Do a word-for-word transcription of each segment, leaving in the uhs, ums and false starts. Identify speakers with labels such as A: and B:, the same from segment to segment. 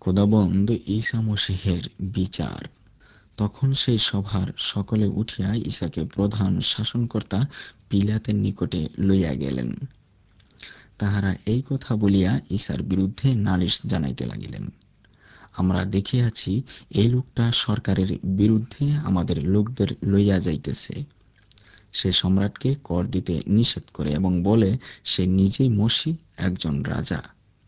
A: খোদাবন্দ ঈসা মসীহের বিচার। তখন সেই সভার সকলে উঠিয়া ঈসাকে প্রধান শাসনকর্তা পিলাতের নিকটে লইয়া গেলেন। তাহারা এই কথা বলিয়া ঈসার বিরুদ্ধে নালিশ জানাইতে লাগিলেন। আমরা দেখিয়াছি, এই লোকটা সরকারের বিরুদ্ধে আমাদের লোকদের লইয়া যাইতেছে। সে সম্রাটকে কর দিতে নিষেধ করে এবং বলে সে নিজেই মসীহ, একজন রাজা।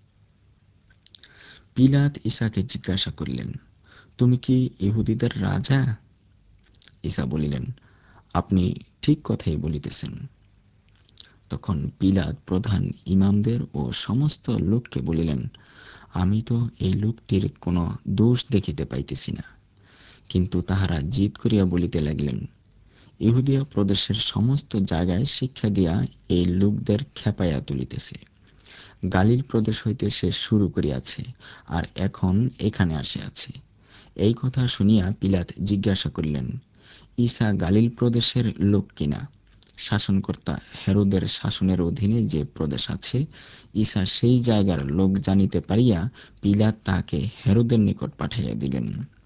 A: পিলাত ঈসাকে জিজ্ঞাসা করিলেন, তুমি কি ইহুদিদের রাজা? ঈসা বলিলেন, আপনি ঠিক কথাই বলিতেছেন। তখন পিলাত প্রধান ইমামদের ও সমস্ত লোককে বলিলেন, আমি তো এই লোকটির কোনো দোষ দেখিতে পাইতেছি না। কিন্তু তাহারা জিদ করিয়া বলিতে লাগিলেন, ইহুদিয়া প্রদেশের সমস্ত জায়গায় শিক্ষা দিয়া এই লোকদের খেপাইয়া তুলিতেছে। গালিল প্রদেশ হইতে সে শুরু করিয়াছে, আর এখন এখানে আসিয়াছে। এই কথা শুনিয়া পিলাত জিজ্ঞাসা করিলেন, ঈসা গালিল প্রদেশের লোক কিনা? শাসনকর্তা হেরোদের শাসনের অধীনে যে প্রদেশ আছে, ঈসা সেই জায়গার লোক জানিতে পারিয়া পিলাত তাহাকে হেরোদের নিকট পাঠাইয়া দিলেন।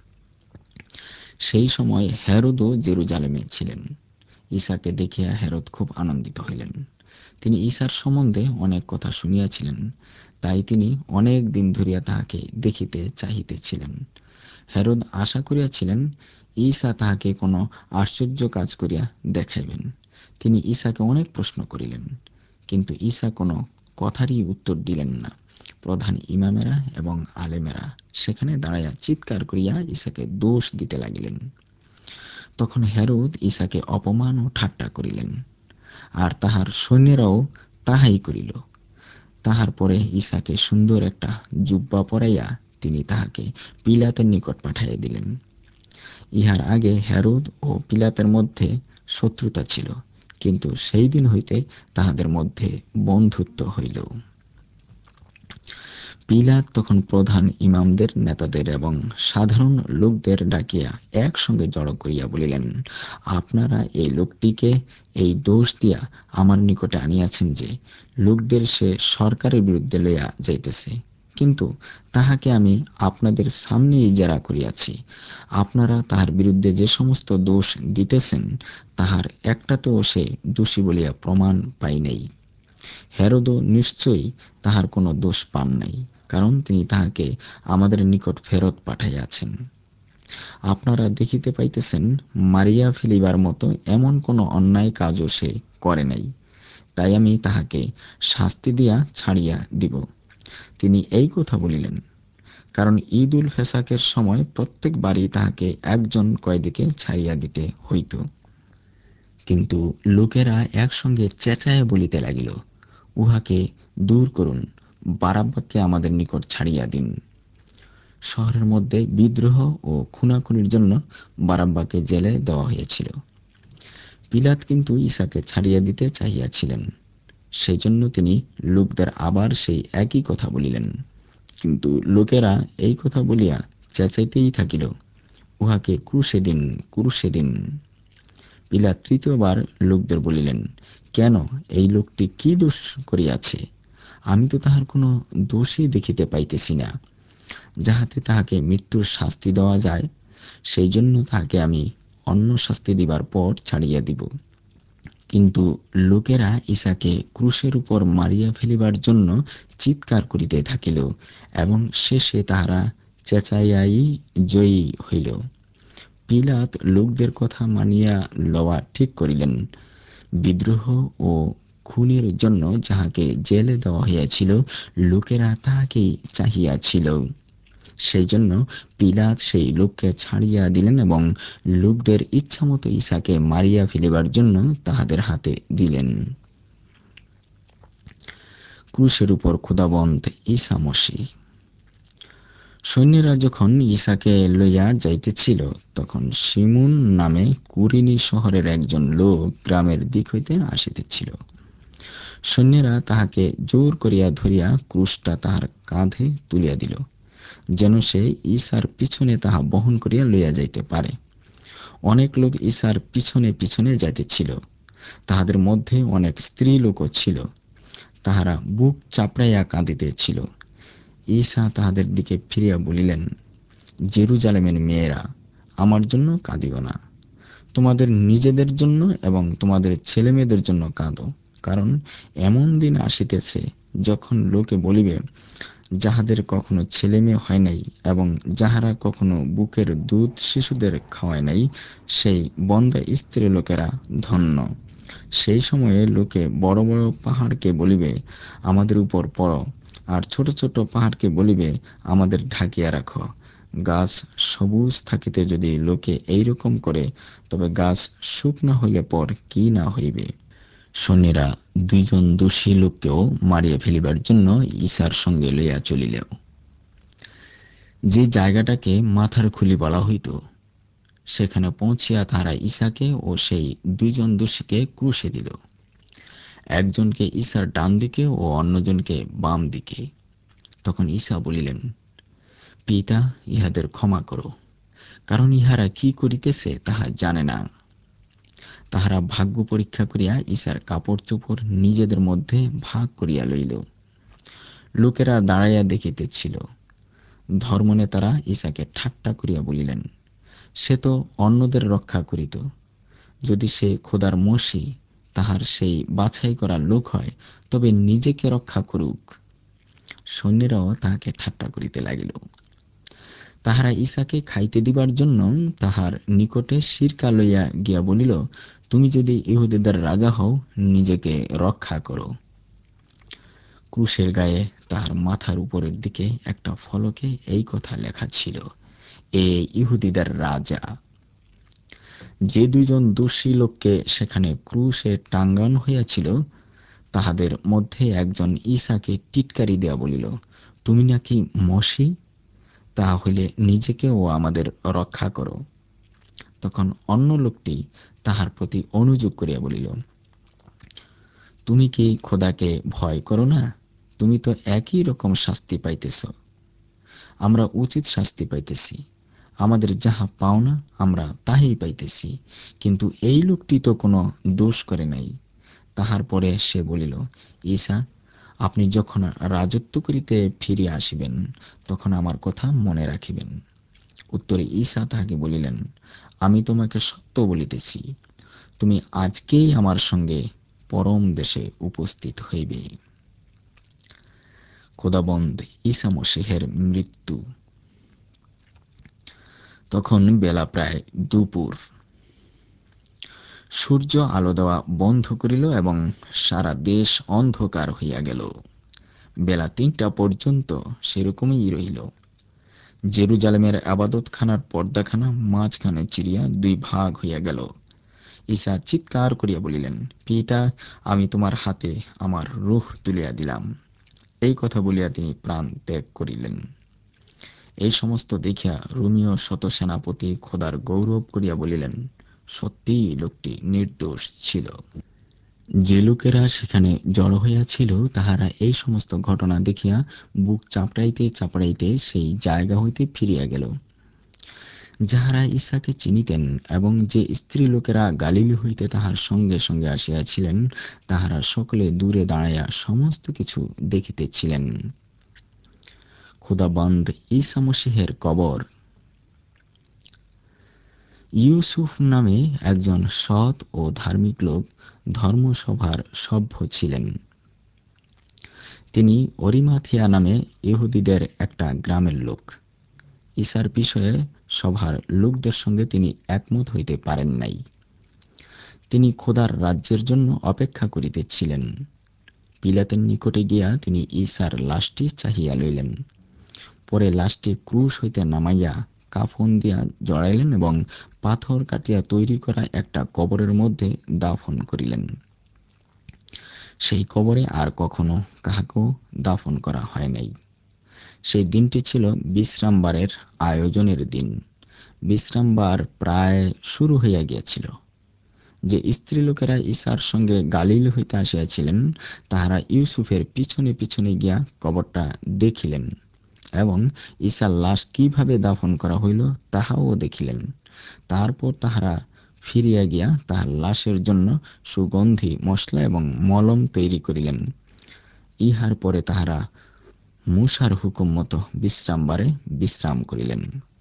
A: সেই সময় হেরোদও জেরুজালেমে ছিলেন। ঈসাকে দেখিয়া হেরোদ খুব আনন্দিত হইলেন। তিনি ঈসার সম্বন্ধে অনেক কথা শুনিয়াছিলেন, তাই তিনি অনেক দিন ধরিয়া তাহাকে দেখিতে চাহিতেছিলেন। হেরোদ আশা করিয়াছিলেন ঈসা তাহাকে কোনো আশ্চর্য কাজ করিয়া দেখাইবেন। তিনি ঈসাকে অনেক প্রশ্ন করিলেন, কিন্তু ঈসা কোনো কথারই উত্তর দিলেন না। প্রধান ইমামেরা এবং আলেমেরা সেখানে দাঁড়াইয়া চিৎকার করিয়া ঈসাকে দোষ দিতে লাগিলেন। তখন হেরোদ ঈসাকে অপমান ও ঠাট্টা করিলেন, আর তাহার সৈন্যরাও তাহাই করিল। তাহার পরে ঈসাকে সুন্দর একটা জুব্বা পরাইয়া তিনি তাহাকে পিলাতের নিকট পাঠাইয়া দিলেন। ইহার আগে হেরোদ ও পিলাতের মধ্যে শত্রুতা ছিল, কিন্তু সেই দিন হইতে তাহাদের মধ্যে বন্ধুত্ব হইল। পিলাত তখন প্রধান ইমামদের, নেতাদের এবং সাধারণ লোকদের ডাকিয়া একসঙ্গে জড়ো করিয়া বলিলেন, আপনারা এই লোকটিকে এই দোষ দিয়া আমার নিকটে আনিয়াছেন যে লোকদের সে সরকারের বিরুদ্ধে লইয়া যাইতেছে, কিন্তু তাহাকে আমি আপনাদের সামনেই জেরা করিয়াছি। আপনারা তাহার বিরুদ্ধে যে সমস্ত দোষ দিতেছেন, তাহার একটাতেও সে দোষী বলিয়া প্রমাণ পাই নাই। হেরোদও নিশ্চয়ই তাহার কোনো দোষ পান নাই, কারণ তিনি তাহাকে আমাদের নিকট ফেরত পাঠাইয়াছেন। আপনারা দেখিতে পাইতেছেন, মারিয়া ফেলিবার মতো এমন কোনো অন্যায় কাজও সে করে নাই। তাই আমি তাহাকে শাস্তি দিয়া ছাড়িয়া দিব। তিনি এই কথা বলিলেন, কারণ ঈদ উল ফেসাকের সময় প্রত্যেকবারই তাহাকে একজন কয়েদিকে ছাড়িয়া দিতে হইত। কিন্তু লোকেরা একসঙ্গে চেঁচাইয়া বলিতে লাগিল, উহাকে দূর করুন, বারাব্বাকে আমাদের নিকট ছাড়িয়া দিন। শহরের মধ্যে বিদ্রোহ ও খুনাখুনির জন্য বারাব্বাকে জেলে দেওয়া হয়েছিল। পিলাত কিন্তু ঈসাকে ছাড়িয়া দিতে চাহিয়াছিলেন। সেজন্য তিনি লোকদের আবার সেই একই কথা বলিলেন। কিন্তু লোকেরা এই কথা বলিয়া চেঁচাইতেই থাকিল, উহাকে ক্রুশে দিন, ক্রুশে দিন। পিলাত তৃতীয়বার লোকদের বলিলেন, কেন, এই লোকটি কি দোষ করিয়াছে? আমি তো তাহার কোনো দোষই দেখিতে পাইতেছি না, যাহাতে তাহাকে মৃত্যুর শাস্তি দেওয়া যায়। সেই জন্য তাহাকে আমি অন্য শাস্তি দিবার পর ছাড়িয়া দিব। কিন্তু লোকেরা ঈসাকে ক্রুশের উপর মারিয়া ফেলিবার জন্য চিৎকার করিতে থাকিল, এবং শেষে তাহারা চেঁচাইয়াই জয়ী হইল। পিলাত লোকদের কথা মানিয়া লওয়া ঠিক করিলেন। বিদ্রোহ ও খুনের জন্য যাহাকে জেলে দেওয়া হইয়াছিল, লোকেরা তাহাকেই চাহিয়াছিল। সেই জন্য পিলাত সেই লোককে ছাড়িয়া দিলেন এবং লোকদের ইচ্ছামতো ঈসাকে মারিয়া ফেলিবার জন্য তাহাদের হাতে দিলেন। ক্রুশের উপর খোদাবন্দ ঈসা মসীহ। সৈন্যেরা যখন ঈসাকে লইয়া যাইতেছিল, তখন শিমুন নামে কুরিনি শহরের একজন লোক গ্রামের দিক হইতে আসিতেছিল। সৈন্যেরা তাহাকে জোর করিয়া ধরিয়া ক্রুশটা তাহার কাঁধে তুলিয়া দিল, যেন সে ঈসার পিছনে তাহা বহন করিয়া লইয়া যাইতে পারে। অনেক লোক ঈসার পিছনে পিছনে যাইতেছিল। তাহাদের মধ্যে অনেক স্ত্রী লোকও ছিল। তাহারা বুক চাপড়াইয়া কাঁদিতেছিল। ঈসা তাহাদের দিকে ফিরিয়া বলিলেন, জেরুজালেমের মেয়েরা, আমার জন্য কাঁদিও না, তোমাদের নিজেদের জন্য এবং তোমাদের ছেলেমেয়েদের জন্য কাঁদো। কারণ এমন দিন আসিতেছে, যখন লোকে বলিবে, যাহাদের কখনো ছেলে মেয়ে হয় নাই এবং যাহারা কখনো বুকের দুধ শিশুদের খাওয়ায় নাই, সেই বন্ধ্যা স্ত্রী লোকেরা ধন্য। সেই সময়ে লোকে বড় বড় পাহাড়কে বলিবে, আমাদের উপর পড়ো, আর ছোট ছোট পাহাড়কে বলিবে, আমাদের ঢাকিয়া রাখো। গাছ সবুজ থাকিতে যদি লোকে এইরকম করে, তবে গাছ শুকনা হইলে পর কি না হইবে। সৈন্যেরা দুইজন দোষী লোককেও মারিয়া ফেলিবার জন্য ঈসার সঙ্গে লইয়া চলিল। যে জায়গাটাকে মাথার খুলি বলা হইত, সেখানে পৌঁছিয়া তাহারা ঈসাকে ও সেই দুইজন দোষীকে ক্রুশে দিল, একজনকে ঈসার ডান দিকে ও অন্যজনকে বাম দিকে। তখন ঈসা বলিলেন, পিতা, ইহাদের ক্ষমা করো, কারণ ইহারা কি করিতেছে তাহা জানে না। তাহারা ভাগ্য পরীক্ষা করিয়া ঈসার কাপড় চোপড় নিজেদের মধ্যে ভাগ করিয়া লইল। লোকেরা দাঁড়াইয়া দেখিতেছিল। ধর্মনেতারা ঈসাকে ঠাট্টা করিয়া বলিলেন, সে তো অন্যদের রক্ষা করিত, যদি সে খোদার মসি, তাহার সেই বাছাই করা লোক হয়, তবে নিজেকে রক্ষা করুক। সৈন্যেরাও তাহাকে ঠাট্টা করিতে লাগিল। তাহারা ঈসাকে খাইতে দিবার জন্য তাহার নিকটে সিরকা লইয়া গিয়া বলিল, তুমি যদি ইহুদীদের রাজা হও, নিজেকে রক্ষা করো। ক্রুশের গায়ে তাহার মাথার উপরের দিকে একটা ফলকে এই কথা লেখা ছিল, এ ইহুদীদের রাজা। যে দুইজন দোষী লোককে সেখানে ক্রুশে টাঙ্গানো হইয়াছিল, তাহাদের মধ্যে একজন ঈসাকে টিটকারি দিয়া বলিল, তুমি নাকি মসি? তাহা হইলে নিজেকে ও আমাদের রক্ষা করো। তখন অন্য লোকটি তাহার প্রতি অনুযোগ করিয়া বলিল, তুমি কি খোদাকে ভয় করো না? তুমি তো একই রকম শাস্তি পাইতেছ, আমরা উচিত শাস্তি পাইতেছি। আমাদের যাহা পাওনা আমরা তাহাই পাইতেছি, কিন্তু এই লোকটি তো কোনো দোষ করে নাই। তাহার পরে সে বলিল, ঈসা, আপনি যখন রাজত্ব করিতে ফিরিয়া আসিবেন, তখন আমার কথা মনে রাখিবেন। উত্তরে ঈসা তাহাকে বলিলেন, আমি তোমাকে সত্য বলিতেছি, তুমি আজকেই আমার সঙ্গে পরম দেশে উপস্থিত হইবে। খোদাবন্দ ঈসা মসীহের মৃত্যু। তখন বেলা প্রায় দুপুর। সূর্য আলো দেওয়া বন্ধ করিল এবং সারা দেশ অন্ধকার হইয়া গেল। বেলা তিনটা পর্যন্ত সেরকমই রহিল। জেরুজালেমের আবাদতখানার পর্দাখানা মাঝখানে চিরিয়া দুই ভাগ হইয়া গেল। ঈসা চিৎকার করিয়া বলিলেন, পিতা, আমি তোমার হাতে আমার রূহ তুলিয়া দিলাম। এই কথা বলিয়া তিনি প্রাণ ত্যাগ করিলেন। এই সমস্ত দেখিয়া রোমীয় শতসেনাপতি খোদার গৌরব করিয়া বলিলেন, সত্যিই লোকটি নির্দোষ ছিল। যে লোকেরা সেখানে জড়ো হইয়াছিল, তাহারা এই সমস্ত ঘটনা দেখিয়া বুক চাপড়াইতে চাপড়াইতে সেই জায়গা হইতে ফিরিয়া গেল। যাহারা ঈসাকে চিনিতেন এবং যে স্ত্রী লোকেরা গালিলী হইতে তাহার সঙ্গে সঙ্গে আসিয়াছিলেন, তাহারা সকলে দূরে দাঁড়াইয়া সমস্ত কিছু দেখিতেছিলেন। খোদাবন্দ ঈসা মসীহের কবর। ইউসুফ নামে একজন সৎ ও ধার্মিক লোক ধর্মসভার সভ্য ছিলেন। তিনি অরিমাথিয়া নামে ইহুদীদের একটা গ্রামের লোক। ঈসার বিষয়ে সভার লোকদের সঙ্গে তিনি একমত হইতে পারেন নাই। তিনি খোদার রাজ্যের জন্য অপেক্ষা করিতেছিলেন। পিলাতের নিকটে গিয়া তিনি ঈসার লাশটি চাহিয়া লইলেন। পরে লাশটি ক্রুশ হইতে নামাইয়া কাফন দিয়া জড়াইলেন এবং পাথর কাটিয়া তৈরি করা একটা কবরের মধ্যে দাফন করিলেন। সেই কবরে আর কখনো কাহাকেও দাফন করা হয় নাই। সেই দিনটি ছিল বিশ্রামবারের আয়োজনের দিন। বিশ্রামবার প্রায় শুরু হইয়া গিয়াছিল। যে স্ত্রীলোকেরা ঈসার সঙ্গে গালিল হইতে আসিয়াছিলেন, তাহারা ইউসুফের পিছনে পিছনে গিয়া কবরটা দেখিলেন এবং ঈসার লাশ কিভাবে দাফন করা হইল তাহাও দেখিলেন। তারপর তাহারা ফিরিয়া গিয়া তাহার লাশের জন্য সুগন্ধি মশলা এবং মলম তৈরি করিলেন। ইহার পরে তাহারা মূসার হুকুম মতো বিশ্রামবারে বিশ্রাম করিলেন।